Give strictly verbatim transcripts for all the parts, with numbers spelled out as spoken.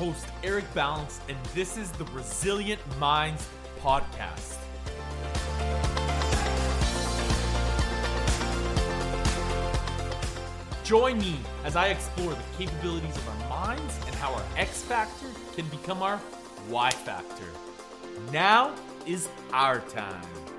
host, Eric Balance, and this is the Resilient Minds Podcast. Join me as I explore the capabilities of our minds and how our X factor can become our Y factor. Now is our time.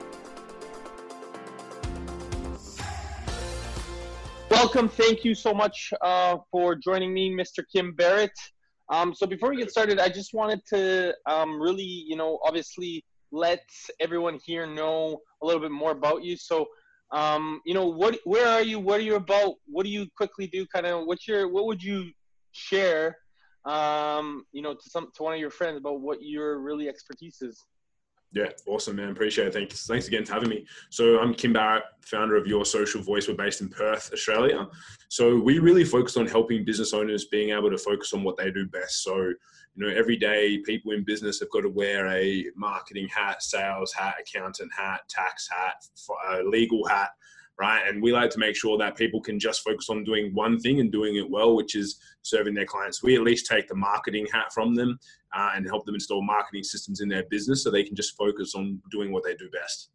Welcome. Thank you so much uh, for joining me, Mister Kim Barrett. Um, so before we get started, I just wanted to um, really, you know, obviously let everyone here know a little bit more about you. So, um, you know, what, where are you? What are you about? What do you quickly do? Kind of, what's your, what would you share, um, you know, to some, to one of your friends about what your really expertise is? Yeah, awesome, man. Appreciate it. Thanks. Thanks again for having me. So I'm Kim Barrett, founder of Your Social Voice. We're based in Perth, Australia. So we really focus on helping business owners being able to focus on what they do best. So, you know, every day people in business have got to wear a marketing hat, sales hat, accountant hat, tax hat, legal hat, right? And we like to make sure that people can just focus on doing one thing and doing it well, which is serving their clients. We at least take the marketing hat from them uh, and help them install marketing systems in their business so they can just focus on doing what they do best.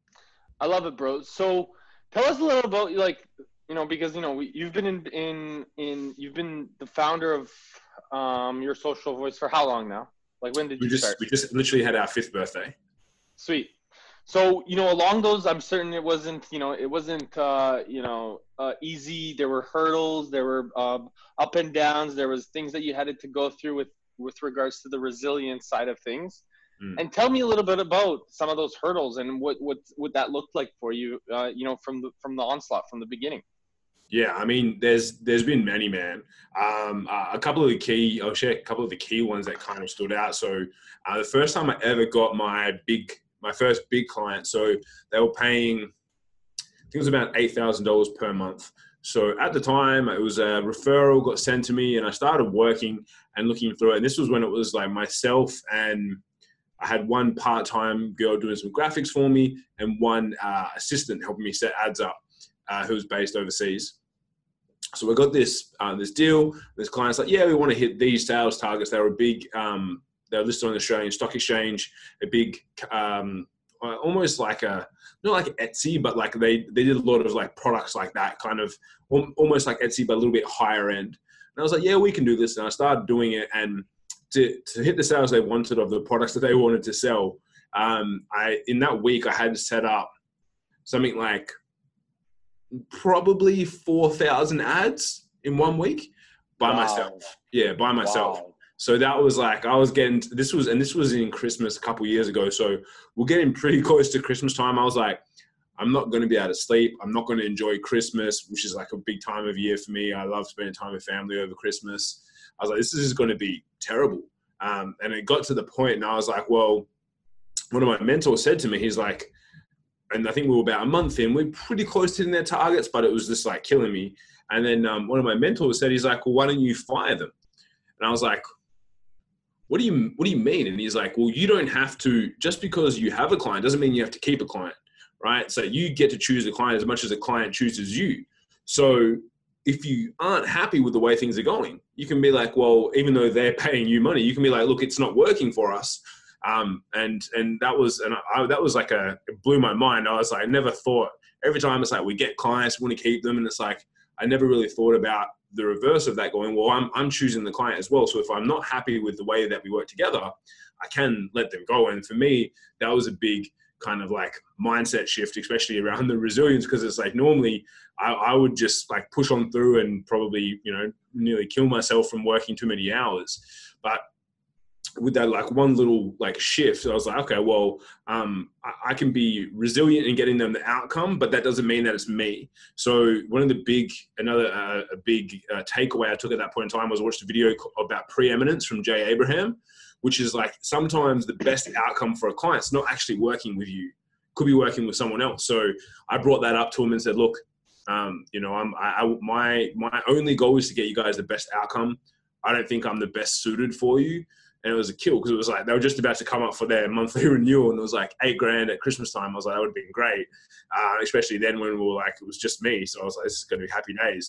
I love it, bro. So tell us a little about, like, you know, because, you know, we, you've been in, in, in, you've been the founder of um, Your Social Voice for how long now? Like, when did we you just, start? We just literally had our fifth birthday. Sweet. So, you know, along those, I'm certain it wasn't, you know, it wasn't, uh, you know, uh, easy. There were hurdles, there were uh, up and downs. There was things that you had to go through with, with regards to the resilience side of things. Mm. And tell me a little bit about some of those hurdles and what, what, what that looked like for you, uh, you know, from the, from the onslaught, from the beginning. Yeah, I mean, there's there's been many, man. Um, uh, a couple of the key, I'll share a couple of the key ones that kind of stood out. So uh, the first time I ever got my big my first big client. So they were paying, I think it was about eight thousand dollars per month. So at the time it was a referral got sent to me and I started working and looking through it. And this was when it was like myself and I had one part-time girl doing some graphics for me and one uh, assistant helping me set ads up uh, who was based overseas. So we got this, uh, this deal. This client's like, yeah, we want to hit these sales targets. They were a big, um, they're listed on the Australian Stock Exchange, a big, um, almost like a, not like Etsy, but like they, they did a lot of like products like that, kind of almost like Etsy, but a little bit higher end. And I was like, yeah, we can do this. And I started doing it. And to, to hit the sales they wanted of the products that they wanted to sell, um, I, in that week, I had to set up something like probably four thousand ads in one week by wow. myself. Yeah, by myself. Wow. So that was like, I was getting, this was, and this was in Christmas a couple of years ago. So we're getting pretty close to Christmas time. I was like, I'm not going to be able to sleep. I'm not going to enjoy Christmas, which is like a big time of year for me. I love spending time with family over Christmas. I was like, this is just going to be terrible. Um, and it got to the point and I was like, well, one of my mentors said to me, he's like, and I think we were about a month in, we we're pretty close to hitting their targets, but it was just like killing me. And then um, one of my mentors said, he's like, well, why don't you fire them? And I was like, what do you, what do you mean? And he's like, well, you don't have to, just because you have a client doesn't mean you have to keep a client, right? So you get to choose a client as much as a client chooses you. So if you aren't happy with the way things are going, you can be like, well, even though they're paying you money, you can be like, look, it's not working for us. Um, and, and that was, and I, that was like a, it blew my mind. I was like, I never thought, every time it's like, we get clients, we want to keep them. And it's like, I never really thought about the reverse of that going, well, I'm, I'm choosing the client as well. So if I'm not happy with the way that we work together, I can let them go. And for me, that was a big kind of like mindset shift, especially around the resilience. Cause it's like, normally I, I would just like push on through and probably, you know, nearly kill myself from working too many hours. But with that like one little like shift, I was like, okay, well, um, I, I can be resilient in getting them the outcome, but that doesn't mean that it's me. So one of the big, another uh, a big uh, takeaway I took at that point in time was I watched a video about preeminence from Jay Abraham, which is like sometimes the best outcome for a client is not actually working with you, could be working with someone else. So I brought that up to him and said, look, um, you know, I'm, I, I, my, my only goal is to get you guys the best outcome. I don't think I'm the best suited for you. And it was a kill because it was like they were just about to come up for their monthly renewal and it was like eight grand at Christmas time. I was like, that would have been great, uh, especially then when we were like, it was just me. So I was like, this is going to be happy days.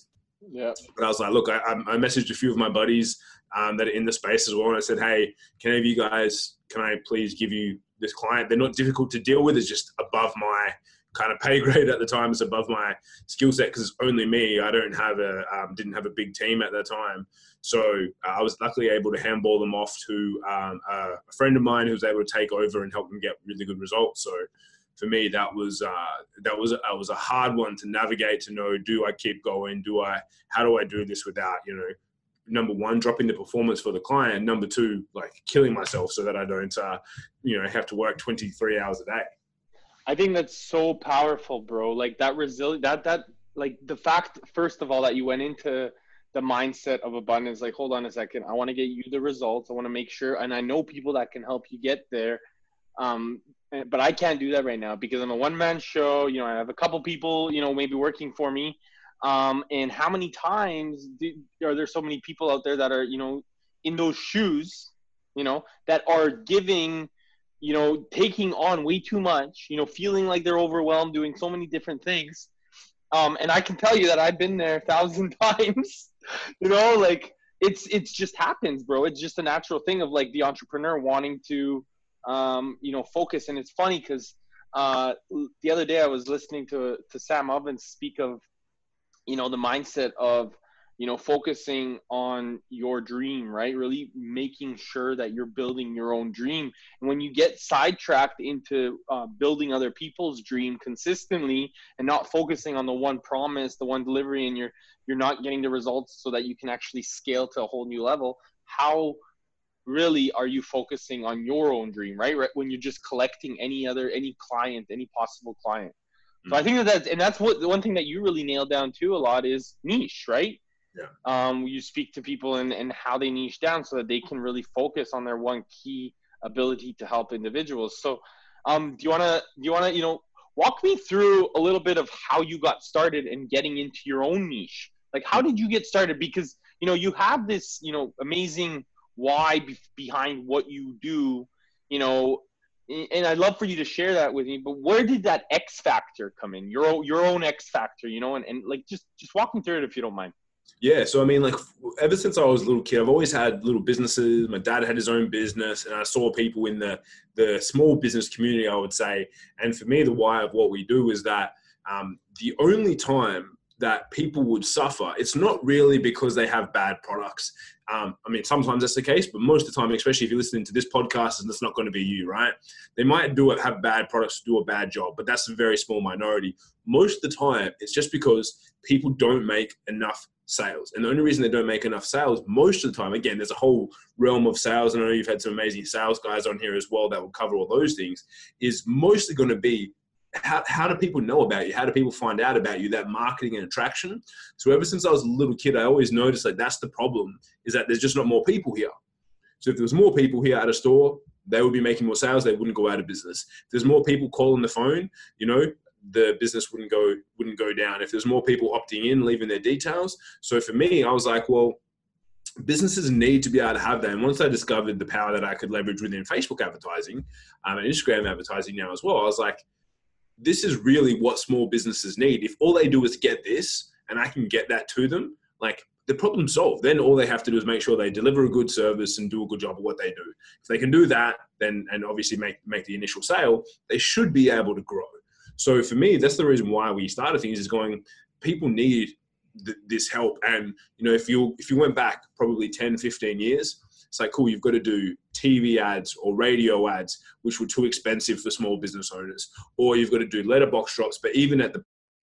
Yeah. But I was like, look, I, I messaged a few of my buddies um, that are in the space as well. And I said, hey, can any of you guys, can I please give you this client? They're not difficult to deal with. It's just above my kind of pay grade at the time. It's above my skill set because it's only me. I don't have a, um, didn't have a big team at that time. So uh, I was luckily able to handball them off to um, a friend of mine who was able to take over and help them get really good results. So for me, that was uh, that was that was a hard one to navigate. To know, do I keep going? Do I? How do I do this without, you know, number one, dropping the performance for the client. Number two, like killing myself so that I don't, uh, you know, have to work twenty-three hours a day. I think that's so powerful, bro. Like that resilient, that that like the fact, first of all, that you went into the mindset of abundance. Like, hold on a second, I want to get you the results. I want to make sure, and I know people that can help you get there. Um, but I can't do that right now because I'm a one-man show. You know, I have a couple people, you know, maybe working for me. Um, and how many times do, are there so many people out there that are, you know, in those shoes, you know, that are giving, you know, taking on way too much, you know, feeling like they're overwhelmed, doing so many different things. Um, and I can tell you that I've been there a thousand times, you know, like it's, it's just happens, bro. It's just a natural thing of like the entrepreneur wanting to, um, you know, focus. And it's funny because uh, the other day I was listening to, to Sam Ovens speak of, you know, the mindset of, you know, focusing on your dream, right? Really making sure that you're building your own dream. And when you get sidetracked into uh, building other people's dream consistently and not focusing on the one promise, the one delivery, and you're, you're not getting the results so that you can actually scale to a whole new level, how really are you focusing on your own dream, right? Right. When you're just collecting any other, any client, any possible client. So I think that that's, and that's what the one thing that you really nailed down too a lot is niche, right? Yeah. Um, you speak to people and, and how they niche down so that they can really focus on their one key ability to help individuals. So um, do you want to, do you want to, you know, walk me through a little bit of how you got started in getting into your own niche? Like, how did you get started? Because, you know, you have this, you know, amazing why be- behind what you do, you know, and I'd love for you to share that with me, but where did that X factor come in? Your own, your own X factor, you know, and, and like, just, just walk me through it if you don't mind. Yeah. So, I mean, like ever since I was a little kid, I've always had little businesses. My dad had his own business and I saw people in the, the small business community, I would say. And for me, the why of what we do is that um, the only time that people would suffer, it's not really because they have bad products. Um, I mean, sometimes that's the case, but most of the time, especially if you're listening to this podcast, and it's not going to be you, right? They might do it, have bad products, do a bad job, but that's a very small minority. Most of the time, it's just because people don't make enough sales. And the only reason they don't make enough sales most of the time, again, there's a whole realm of sales. I know you've had some amazing sales guys on here as well that will cover all those things, is mostly going to be How, how do people know about you? How do people find out about you? That marketing and attraction. So ever since I was a little kid, I always noticed like that's the problem, is that there's just not more people here. So if there was more people here at a store, they would be making more sales. They wouldn't go out of business. If there's more people calling the phone, you know, the business wouldn't go, wouldn't go down. If there's more people opting in, leaving their details. So for me, I was like, well, businesses need to be able to have that. And once I discovered the power that I could leverage within Facebook advertising um, and Instagram advertising now as well, I was like, this is really what small businesses need. If all they do is get this and I can get that to them, like the problem's solved. Then all they have to do is make sure they deliver a good service and do a good job of what they do. If they can do that, then, and obviously make, make the initial sale, they should be able to grow. So for me, that's the reason why we started things, is going, people need th- this help. And, you know, if you, if you went back probably ten, fifteen years, it's like, cool, you've got to do T V ads or radio ads, which were too expensive for small business owners. Or you've got to do letterbox drops. But even at the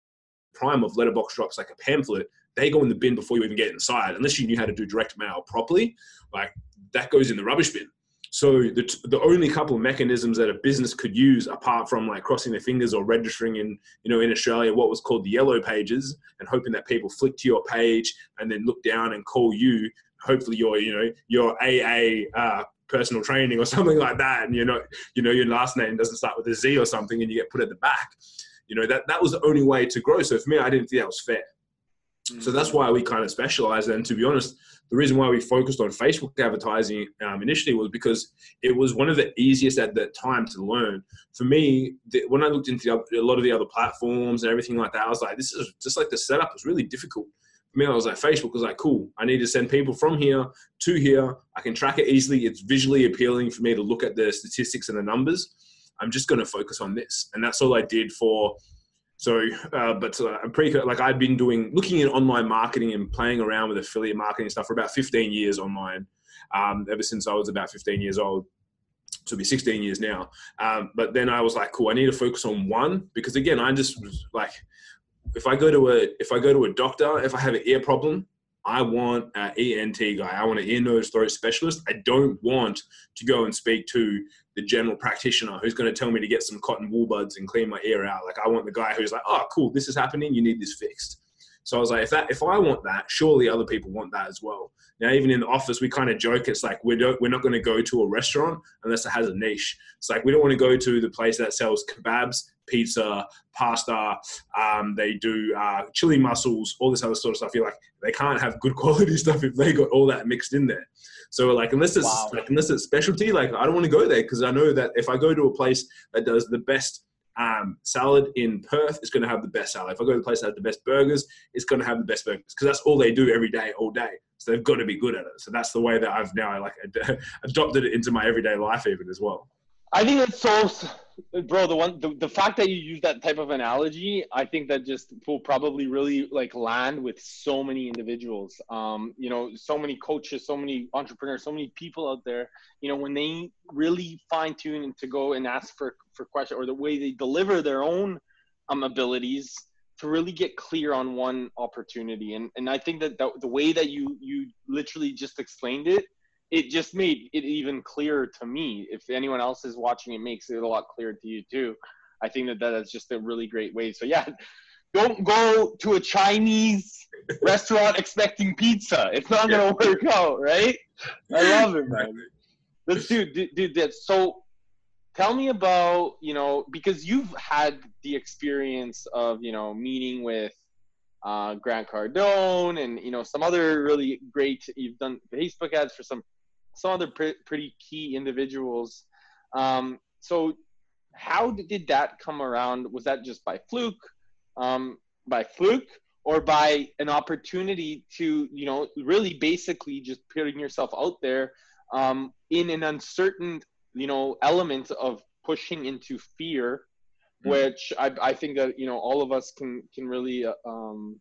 prime of letterbox drops, like a pamphlet, they go in the bin before you even get inside. Unless you knew how to do direct mail properly, like that goes in the rubbish bin. So the the only couple of mechanisms that a business could use, apart from like crossing their fingers or registering in, you know, in Australia, what was called the yellow pages, and hoping that people flick to your page and then look down and call you, hopefully your, you know, your A A uh, personal training or something like that. And, you know, you know, your last name doesn't start with a Z or something and you get put at the back. You know, that, that was the only way to grow. So for me, I didn't think that was fair. Mm-hmm. So that's why we kind of specialized. And to be honest, the reason why we focused on Facebook advertising um, initially was because it was one of the easiest at that time to learn. For me, the, when I looked into the, a lot of the other platforms and everything like that, I was like, this is just like the setup is really difficult. me, I was like, Facebook was like, cool. I need to send people from here to here. I can track it easily. It's visually appealing for me to look at the statistics and the numbers. I'm just going to focus on this. And that's all I did for, so, uh, but uh, I'm pretty, like I'd been doing, looking at online marketing and playing around with affiliate marketing stuff for about fifteen years online, um, ever since I was about fifteen years old. So it'll be sixteen years now. Um, but then I was like, cool, I need to focus on one, because again, I just was like, if I go to a, if I go to a doctor, if I have an ear problem, I want an E N T guy. I want an ear, nose, throat specialist. I don't want to go and speak to the general practitioner who's going to tell me to get some cotton wool buds and clean my ear out. Like I want the guy who's like, oh, cool, this is happening. You need this fixed. So I was like, if that, if I want that, surely other people want that as well. Now, even in the office, we kind of joke. It's like, we don't, we're not going to go to a restaurant unless it has a niche. It's like, we don't want to go to the place that sells kebabs, pizza, pasta. Um, they do uh, chili mussels, all this other sort of stuff. You're like, they can't have good quality stuff if they got all that mixed in there. So like, unless it's Wow. like, unless it's specialty, like I don't want to go there, because I know that if I go to a place that does the best um, salad in Perth, it's going to have the best salad. If I go to a place that has the best burgers, it's going to have the best burgers, because that's all they do every day, all day. So they've got to be good at it. So that's the way that I've now like ad- adopted it into my everyday life even as well. I think that's so, bro. The one, the, the fact that you use that type of analogy, I think that just will probably really like land with so many individuals. Um, you know, so many coaches, so many entrepreneurs, so many people out there. You know, when they really fine tune and to go and ask for for questions, or the way they deliver their own um abilities, to really get clear on one opportunity. And and I think that the, the way that you you literally just explained it, it just made it even clearer to me. If anyone else is watching, it makes it a lot clearer to you too. I think that that is just a really great way. So yeah, don't go to a Chinese restaurant expecting pizza. It's not going to work out, right? I love it, man. Let's do, do, do this. So tell me about, you know, because you've had the experience of, you know, meeting with uh, Grant Cardone and, you know, some other really great, you've done Facebook ads for some some other pre- pretty key individuals. Um, so how did that come around? Was that just by fluke, um, by fluke, or by an opportunity to, you know, really basically just putting yourself out there um, in an uncertain, you know, element of pushing into fear, mm-hmm. which I, I think that, you know, all of us can, can really, uh, um,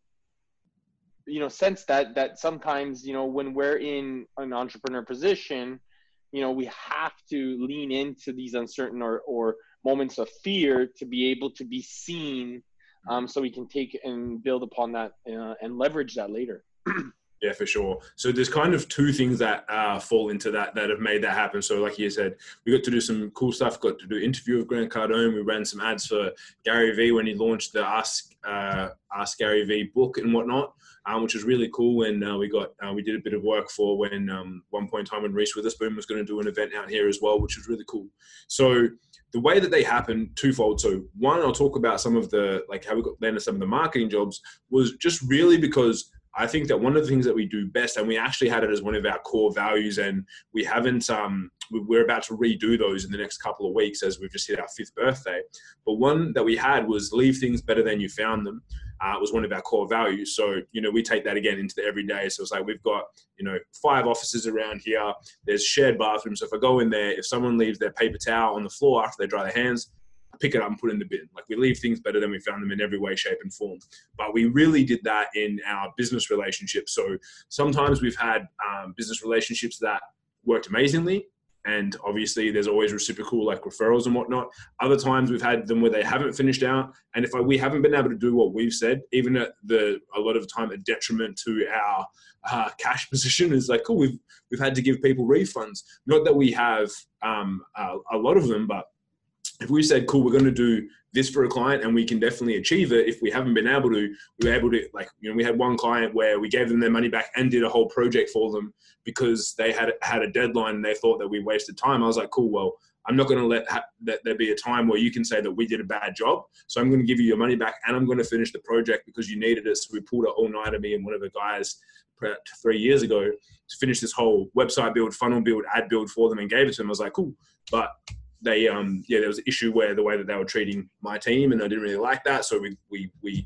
you know, sense that, that sometimes, you know, when we're in an entrepreneur position, you know, we have to lean into these uncertain or, or moments of fear to be able to be seen, um, so we can take and build upon that uh, and leverage that later. Yeah, for sure. So there's kind of two things that uh, fall into that that have made that happen. So like you said, we got to do some cool stuff, got to do an interview with Grant Cardone. We ran some ads for Gary Vee when he launched the Ask, uh, Ask Gary Vee book and whatnot, um, which was really cool. And uh, we got uh, we did a bit of work for when um, one point in time when Reese Witherspoon was going to do an event out here as well, which was really cool. So the way that they happened, twofold. So one, I'll talk about some of the, like how we got landed some of the marketing jobs, was just really because I think that one of the things that we do best, and we actually had it as one of our core values, and we haven't, um, we're about to redo those in the next couple of weeks as we've just hit our fifth birthday. But one that we had was leave things better than you found them. Uh, it was one of our core values. So, you know, we take that again into the everyday. So it's like, we've got, you know, five offices around here. There's shared bathrooms. So if I go in there, if someone leaves their paper towel on the floor after they dry their hands, pick it up and put it in the bin. Like, we leave things better than we found them in every way, shape and form. But we really did that in our business relationships. So sometimes we've had um, business relationships that worked amazingly. And obviously there's always reciprocal, like referrals and whatnot. Other times we've had them where they haven't finished out. And if I, we haven't been able to do what we've said, even at the, a lot of time, a detriment to our uh, cash position, is like, cool, we've, we've had to give people refunds. Not that we have um, a, a lot of them, but if we said, cool, we're going to do this for a client and we can definitely achieve it, if we haven't been able to, we were able to, like, you know, we had one client where we gave them their money back and did a whole project for them because they had had a deadline and they thought that we wasted time. I was like, cool, well, I'm not going to let ha- that there be a time where you can say that we did a bad job. So I'm going to give you your money back and I'm going to finish the project because you needed it. So we pulled an all-nighter, me and one of the guys three years ago to finish this whole website build, funnel build, ad build for them and gave it to them. I was like, cool. But they, um, yeah, there was an issue where the way that they were treating my team and I didn't really like that. So we, we, we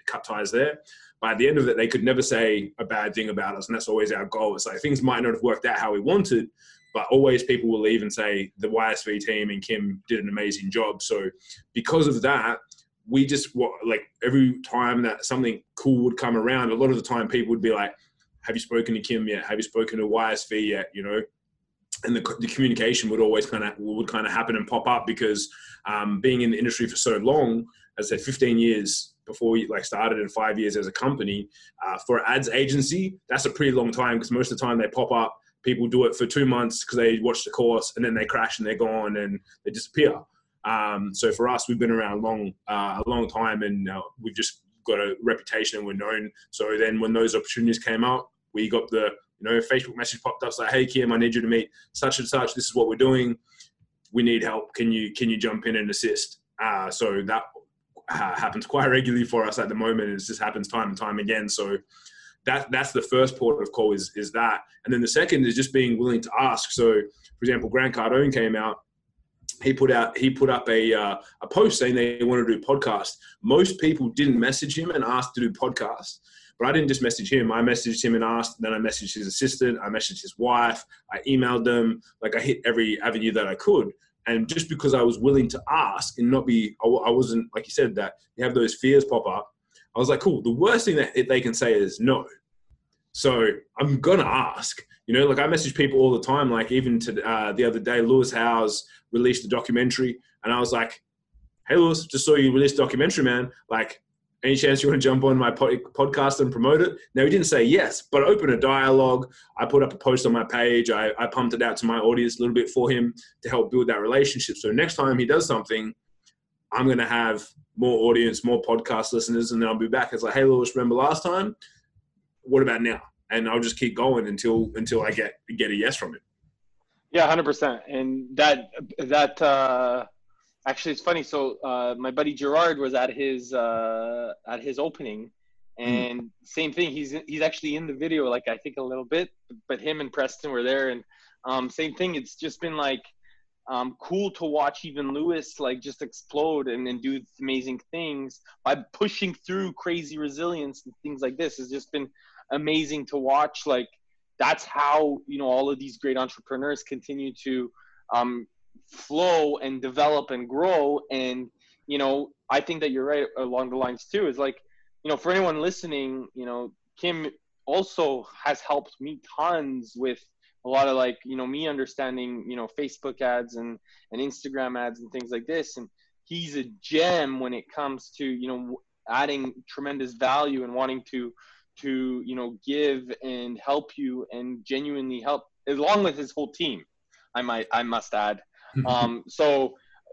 cut ties there. But at the end of it, they could never say a bad thing about us. And that's always our goal. It's like things might not have worked out how we wanted, but always people will leave and say the Y S V team and Kim did an amazing job. So because of that, we just, like every time that something cool would come around, a lot of the time people would be like, have you spoken to Kim yet? Have you spoken to Y S V yet? You know? And the, the communication would always kind of would kind of happen and pop up because um, being in the industry for so long, as I said, fifteen years before we like started and five years as a company, uh, for an ads agency, that's a pretty long time because most of the time they pop up, people do it for two months because they watch the course and then they crash and they're gone and they disappear. Um, so for us, we've been around long, uh, a long time and uh, we've just got a reputation and we're known. So then when those opportunities came out, we got the, you know, Facebook message popped up, like, hey, Kim, I need you to meet such and such. This is what we're doing. We need help. Can you, can you jump in and assist? Uh, so that uh, happens quite regularly for us at the moment. It just happens time and time again. So that, that's the first port of call is, is that. And then the second is just being willing to ask. So for example, Grant Cardone came out. He put out, he put up a, uh, a post saying they want to do podcast. Most people didn't message him and ask to do podcasts. But I didn't just message him. I messaged him and asked. Then I messaged his assistant. I messaged his wife. I emailed them. Like I hit every avenue that I could. And just because I was willing to ask and not be, I wasn't, like you said, that you have those fears pop up. I was like, cool. The worst thing that they can say is no. So I'm going to ask. You know, like I message people all the time. Like even to uh, the other day, Lewis Howes released a documentary. And I was like, hey, Lewis, just saw you release a documentary, man. Like, any chance you want to jump on my podcast and promote it? Now, he didn't say yes, but I opened a dialogue. I put up a post on my page. I, I pumped it out to my audience a little bit for him to help build that relationship. So next time he does something, I'm going to have more audience, more podcast listeners, and then I'll be back. It's like, hey, Lewis, remember last time? What about now? And I'll just keep going until until I get get a yes from him. Yeah, one hundred percent. And that that uh, actually it's funny. So uh, my buddy Gerard was at his uh, at his opening, and mm. same thing. He's he's actually in the video, like I think a little bit, but him and Preston were there, and um, same thing. It's just been like um, cool to watch even Lewis like just explode and, and do amazing things by pushing through crazy resilience and things like this. It's just been amazing to watch. Like that's how, you know, all of these great entrepreneurs continue to um, flow and develop and grow. And, you know, I think that you're right along the lines too, is like, you know, for anyone listening, you know, Kim also has helped me tons with a lot of like, you know, me understanding, you know, Facebook ads and, and Instagram ads and things like this. And he's a gem when it comes to, you know, adding tremendous value and wanting to, to, you know, give and help you and genuinely help, along with his whole team, I might, I must add. um, so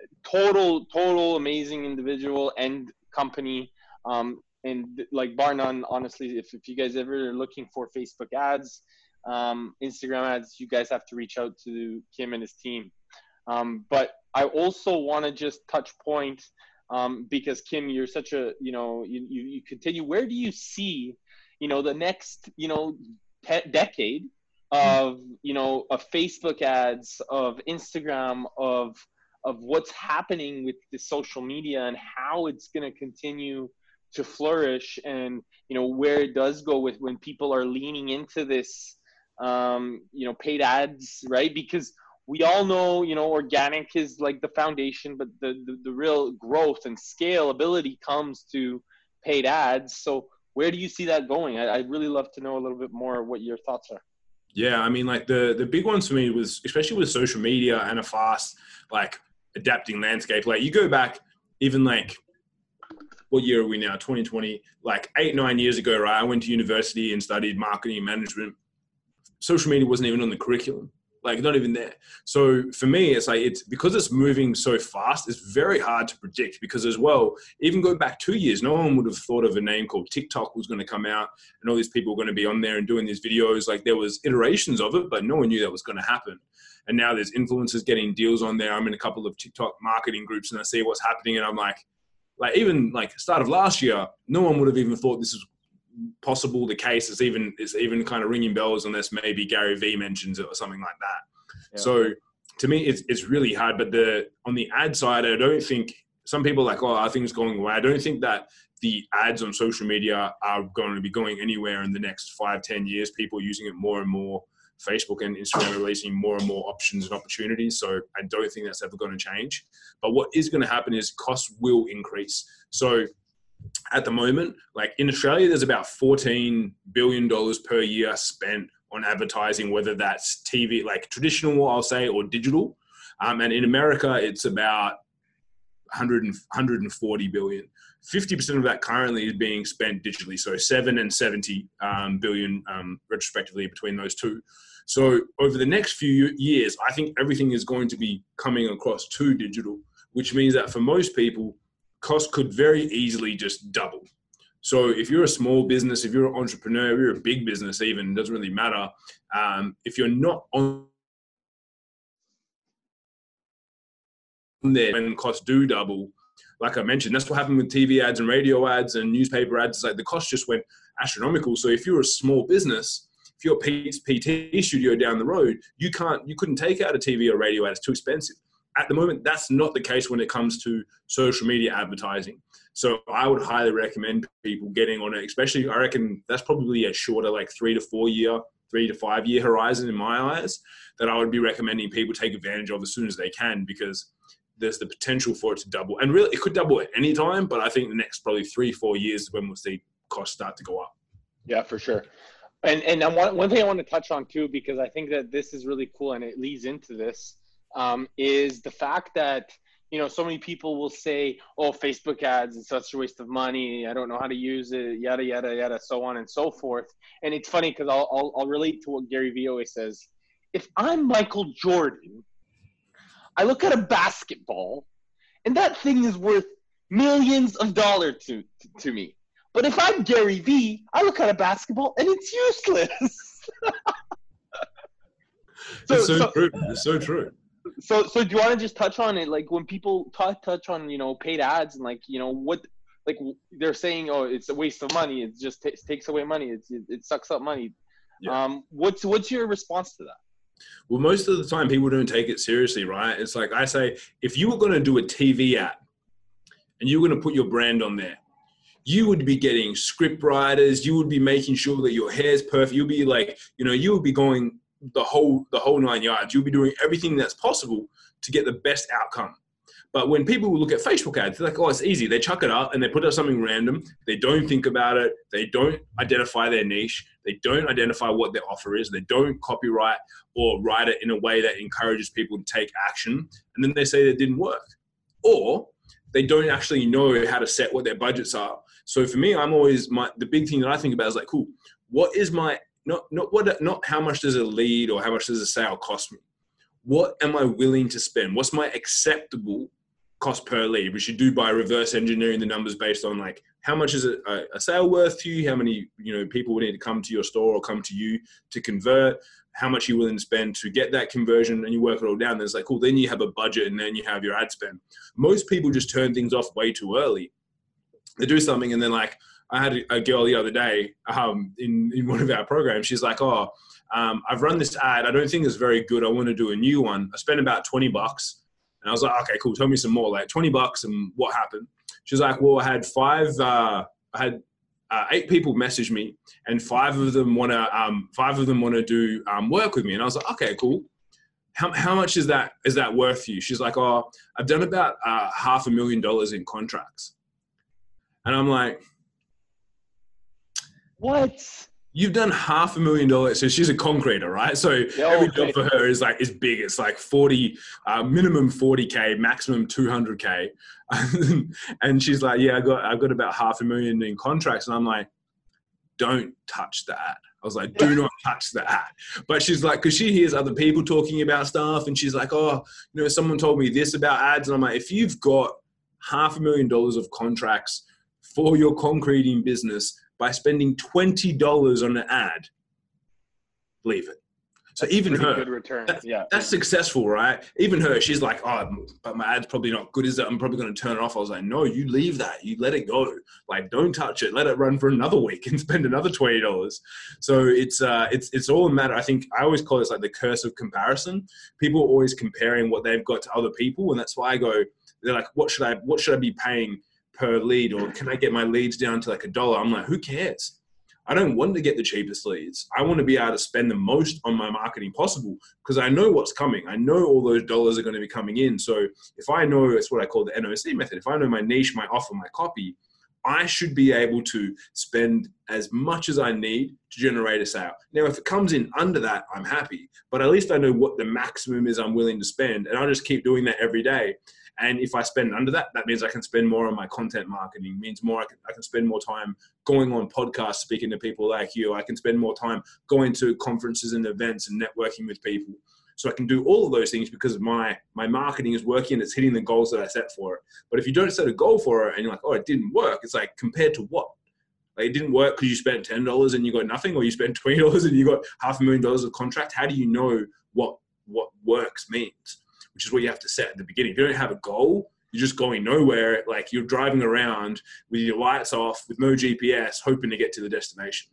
total, total amazing individual and company. Um, and like bar none, honestly, if, if you guys ever are looking for Facebook ads, um, Instagram ads, you guys have to reach out to Kim and his team. Um, but I also want to just touch point, um, because Kim, you're such a, you know, you, you, you continue, where do you see, you know, the next, you know, te- decade of, you know, of Facebook ads, of Instagram, of, of what's happening with the social media and how it's going to continue to flourish, and, you know, where it does go with when people are leaning into this, um, you know, paid ads, right? Because we all know, you know, organic is like the foundation, but the, the, the real growth and scalability comes to paid ads. So where do you see that going? I, I'd really love to know a little bit more what your thoughts are. Yeah, I mean, like the, the big ones for me was, especially with social media and a fast, like adapting landscape. Like you go back even like, what year are we now? twenty twenty, like eight, nine years ago, right? I went to university and studied marketing and management. Social media wasn't even on the curriculum, like not even there. So for me, it's like, it's because it's moving so fast, it's very hard to predict, because as well, even go back two years, no one would have thought of a name called TikTok was going to come out and all these people were going to be on there and doing these videos. Like there was iterations of it, but no one knew that was going to happen. And now there's influencers getting deals on there. I'm in a couple of TikTok marketing groups and I see what's happening. And I'm like, like even like start of last year, no one would have even thought this is possible. The case is even, it's even kind of ringing bells unless maybe Gary Vee mentions it or something like that. Yeah. So to me, it's, it's really hard, but the, on the ad side, I don't think some people are like, oh, are things going away? I don't think that the ads on social media are going to be going anywhere in the next five, ten years. People are using it more and more. Facebook and Instagram are releasing more and more options and opportunities. So I don't think that's ever going to change. But what is going to happen is costs will increase. So at the moment, like in Australia, there's about fourteen billion dollars per year spent on advertising, whether that's T V, like traditional, I'll say, or digital. Um, and in America, it's about one hundred, one hundred forty billion. fifty percent of that currently is being spent digitally. So seven and seventy um, billion um, retrospectively between those two. So over the next few years, I think everything is going to be coming across to digital, which means that for most people, cost could very easily just double. So if you're a small business, if you're an entrepreneur, if you're a big business even, it doesn't really matter. Um, if you're not on there when costs do double, like I mentioned, that's what happened with T V ads and radio ads and newspaper ads. It's like the cost just went astronomical. So if you're a small business, if you're Pete's P T studio down the road, you can't, you couldn't take out a T V or radio ad. It's too expensive. At the moment, that's not the case when it comes to social media advertising. So I would highly recommend people getting on it, especially, I reckon that's probably a shorter, like three to four year, three to five year horizon in my eyes, that I would be recommending people take advantage of as soon as they can, because there's the potential for it to double. And really, it could double at any time, but I think the next probably three, four years is when we'll see costs start to go up. Yeah, for sure. And and one, one thing I want to touch on too, because I think that this is really cool and it leads into this, um, is the fact that, you know, so many people will say, oh, Facebook ads is such a waste of money. I don't know how to use it, yada, yada, yada, so on and so forth. And it's funny because I'll, I'll, I'll relate to what Gary Vee always says. If I'm Michael Jordan, I look at a basketball and that thing is worth millions of dollars to, to, to me. But if I'm Gary Vee, I look at a basketball and it's useless. so, it's so, so true. It's so true. So, so do you want to just touch on it? Like when people t- touch on, you know, paid ads and like, you know, what, like they're saying, oh, it's a waste of money. It just t- takes away money. It's, it, it sucks up money. Yeah. Um, what's, what's your response to that? Well, most of the time people don't take it seriously, right? It's like I say, if you were going to do a T V ad and you were going to put your brand on there, you would be getting script writers. You would be making sure that your hair's perfect. You'll be like, you know, you would be going the whole, the whole nine yards. You'll be doing everything that's possible to get the best outcome. But when people look at Facebook ads, they're like, oh, it's easy. They chuck it up and they put up something random. They don't think about it. They don't identify their niche. They don't identify what their offer is. They don't copyright or write it in a way that encourages people to take action. And then they say it didn't work. Or they don't actually know how to set what their budgets are. So for me, I'm always, my the big thing that I think about is like, cool, what is my, not not what not how much does a lead or how much does a sale cost me? What am I willing to spend? What's my acceptable cost per lead? We should do by reverse engineering the numbers based on like, how much is a, a sale worth to you? How many, you know, people would need to come to your store or come to you to convert? How much you're willing to spend to get that conversion, and you work it all down. Then it's like, cool, then you have a budget and then you have your ad spend. Most people just turn things off way too early. They do something and then like, I had a girl the other day um, in, in one of our programs. She's like, oh, um, I've run this ad. I don't think it's very good. I want to do a new one. I spent about twenty bucks. And I was like, okay, cool. Tell me some more, like twenty bucks and what happened? She's like, well, I had five, uh, I had uh, eight people message me and five of them want to, um, five of them want to do um, work with me. And I was like, okay, cool. How, how much is that, is that worth for you? She's like, oh, I've done about uh, half a million dollars in contracts. And I'm like, what? You've done half a million dollars. So she's a concreter, right? So Yo, every job okay. for her is like, is big. It's like forty, uh, minimum forty K, maximum two hundred K. And she's like, yeah, I got, I got about half a million in contracts. And I'm like, don't touch that. I was like, do not touch the ad. But she's like, because she hears other people talking about stuff. And she's like, oh, you know, someone told me this about ads. And I'm like, if you've got half a million dollars of contracts for your concreting business, by spending twenty dollars on an ad, leave it. So that's even her, good return. That, yeah, that's successful, right? Even her, she's like, oh, but my ad's probably not good, is it? I'm probably going to turn it off. I was like, no, you leave that. You let it go. Like, don't touch it. Let it run for another week and spend another twenty dollars. So it's uh, it's it's all a matter. I think I always call it like the curse of comparison. People are always comparing what they've got to other people, and that's why I go, they're like, what should I, what should I be paying per lead? Or can I get my leads down to like a dollar? I'm like, who cares? I don't want to get the cheapest leads. I want to be able to spend the most on my marketing possible because I know what's coming. I know all those dollars are going to be coming in. So if I know, it's what I call the N O C method. If I know my niche, my offer, my copy, I should be able to spend as much as I need to generate a sale. Now, if it comes in under that, I'm happy, but at least I know what the maximum is I'm willing to spend, and I'll just keep doing that every day. And if I spend under that, that means I can spend more on my content marketing, means more I can, I can spend more time going on podcasts, speaking to people like you. I can spend more time going to conferences and events and networking with people. So I can do all of those things because my, my marketing is working and it's hitting the goals that I set for it. But if you don't set a goal for it and you're like, oh, it didn't work, it's like, compared to what? Like, it didn't work because you spent ten dollars and you got nothing, or you spent twenty dollars and you got half a million dollars of contract. How do you know what, what works means? Which is what you have to set at the beginning. If you don't have a goal, you're just going nowhere. Like, you're driving around with your lights off, with no G P S, hoping to get to the destination.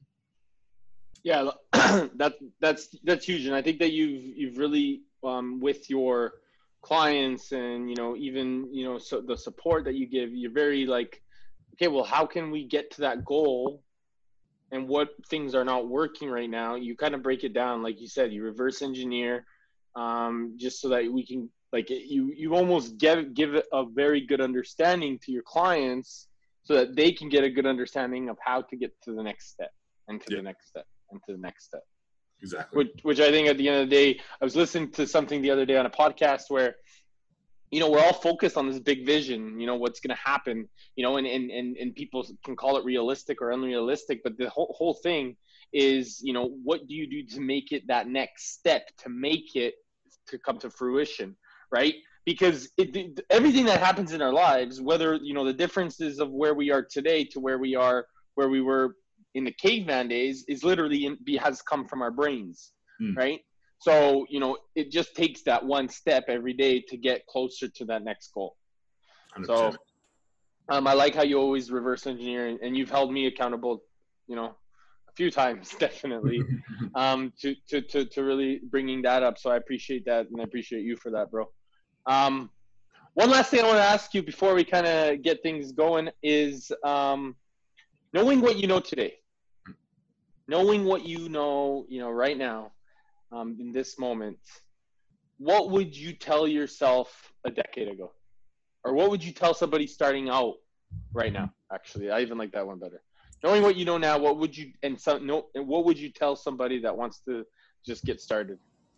Yeah, that that's that's huge, and I think that you've you've really um, with your clients and you know even you know so the support that you give, you're very like, okay, well, how can we get to that goal, and what things are not working right now? You kind of break it down, like you said, you reverse engineer. Um, just so that we can, like, you, you almost give, give it a very good understanding to your clients so that they can get a good understanding of how to get to the next step and to yeah. the next step and to the next step. Exactly. Which, which I think at the end of the day, I was listening to something the other day on a podcast where, you know, we're all focused on this big vision, you know, what's going to happen, you know, and, and, and, and people can call it realistic or unrealistic, but the whole, whole thing is, you know, what do you do to make it that next step, to make it to come to fruition, right? Because it, everything that happens in our lives, whether, you know, the differences of where we are today to where we are, where we were in the caveman days, is literally in, has come from our brains, mm. right? So, you know, it just takes that one step every day to get closer to that next goal. one hundred percent. So um, I like how you always reverse engineer, and you've held me accountable, you know, a few times, definitely, um, to, to, to, to really bringing that up. So I appreciate that, and I appreciate you for that, bro. Um, one last thing I want to ask you before we kind of get things going is um, knowing what you know today, knowing what you know, you know, right now, um, in this moment, what would you tell yourself a decade ago? Or what would you tell somebody starting out right now? Actually, I even like that one better. Knowing what you know now, what would you and some no, and what would you tell somebody that wants to just get started?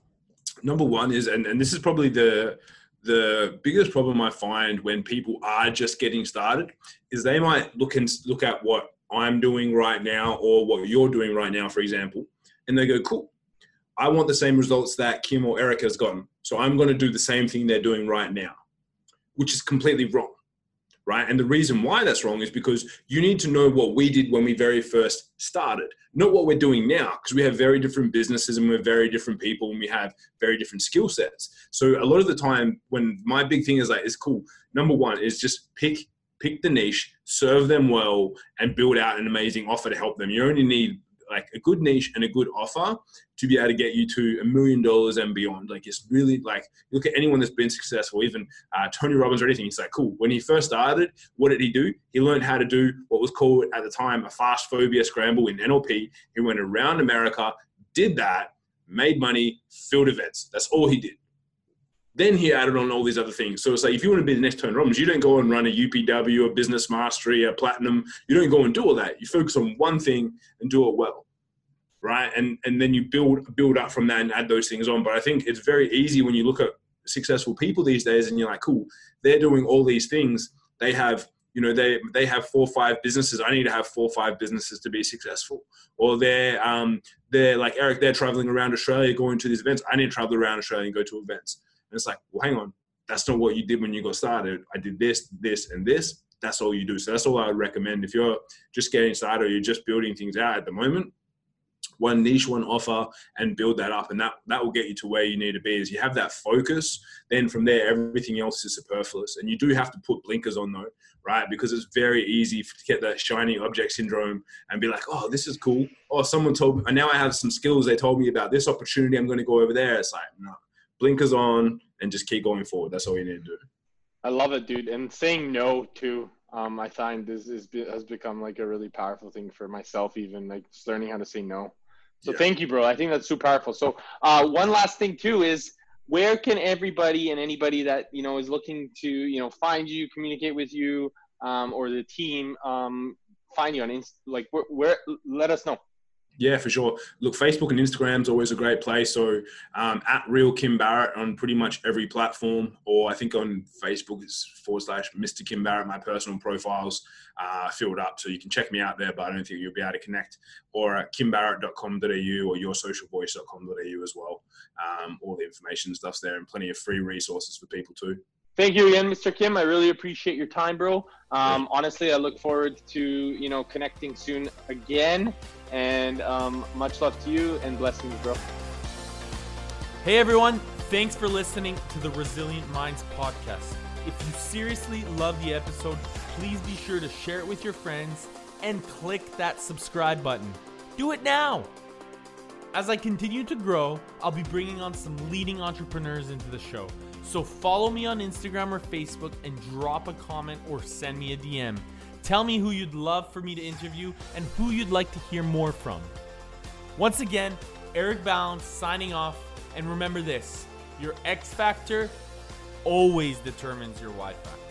Number one is, and, and this is probably the the biggest problem I find when people are just getting started, is they might look and look at what I'm doing right now or what you're doing right now, for example, and they go, cool, I want the same results that Kim or Eric has gotten, so I'm going to do the same thing they're doing right now, which is completely wrong. Right? And the reason why that's wrong is because you need to know what we did when we very first started, not what we're doing now, because we have very different businesses and we're very different people and we have very different skill sets. So a lot of the time when my big thing is like, it's cool. Number one is just pick, pick the niche, serve them well, and build out an amazing offer to help them. You only need like a good niche and a good offer to be able to get you to a million dollars and beyond. Like, it's really like, look at anyone that's been successful, even uh, Tony Robbins or anything. He's like, cool. When he first started, what did he do? He learned how to do what was called at the time a fast phobia scramble in N L P. He went around America, did that, made money, filled events. That's all he did. Then he added on all these other things. So it's like, if you want to be the next Tony Robbins, you don't go and run a U P W, a business mastery, a platinum. You don't go and do all that. You focus on one thing and do it well, right? And and then you build build up from that and add those things on. But I think it's very easy when you look at successful people these days and you're like, cool, they're doing all these things. They have, you know, they they have four or five businesses. I need to have four or five businesses to be successful. Or they're um they're like Eric, they're traveling around Australia, going to these events. I need to travel around Australia and go to events. And it's like, well, hang on, that's not what you did when you got started. I did this, this, and this. That's all you do. So that's all I would recommend. If you're just getting started or you're just building things out at the moment, one niche, one offer, and build that up. And that, that will get you to where you need to be. Is you have that focus, then from there, everything else is superfluous. And you do have to put blinkers on though, right? Because it's very easy to get that shiny object syndrome and be like, oh, this is cool. Oh, someone told me, and now I have some skills. They told me about this opportunity. I'm going to go over there. It's like, no. Blinkers on and just keep going forward. That's all you need to do. I love it, dude. And saying no too, um, I find this is has become like a really powerful thing for myself, even like just learning how to say no. So Yeah. thank you, bro. I think that's super powerful. So uh, one last thing too is where can everybody and anybody that, you know, is looking to, you know, find you, communicate with you, um, or the team, um, find you on Inst- like where, where, let us know. Yeah, for sure. Look, Facebook and Instagram is always a great place. So um, at Real Kim Barrett on pretty much every platform, or I think on Facebook it's forward slash Mister Kim Barrett. My personal profiles uh, filled up, so you can check me out there. But I don't think you'll be able to connect. Or at kim barrett dot com dot a u or your social voice dot com dot a u as well. Um, all the information stuff's there, and plenty of free resources for people too. Thank you again, Mister Kim. I really appreciate your time, bro. Um, honestly, I look forward to, you know, connecting soon again. And um, much love to you and blessings, bro. Hey everyone, thanks for listening to the Resilient Minds podcast. If you seriously love the episode, please be sure to share it with your friends and click that subscribe button. Do it now. As I continue to grow, I'll be bringing on some leading entrepreneurs into the show. So follow me on Instagram or Facebook and drop a comment or send me a D M. Tell me who you'd love for me to interview and who you'd like to hear more from. Once again, Eric Balance signing off. And remember this, your X factor always determines your Y factor.